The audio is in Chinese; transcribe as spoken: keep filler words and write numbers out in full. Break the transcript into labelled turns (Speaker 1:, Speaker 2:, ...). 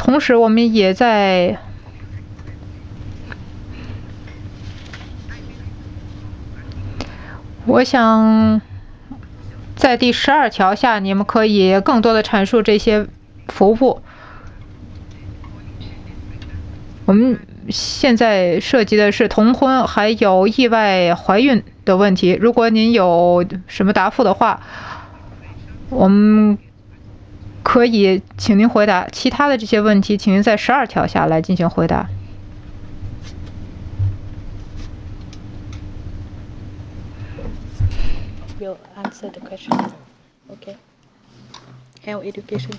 Speaker 1: 同时，我们也在我想在第十二条下，你们可以更多的阐述这些服务。我们现在涉及的是同婚还有意外怀孕的问题。如果您有什么答复的话，我们可以请您回答。其他的这些问题，请您在十二条下来进行回答。
Speaker 2: Will answer the question. Okay. Health education.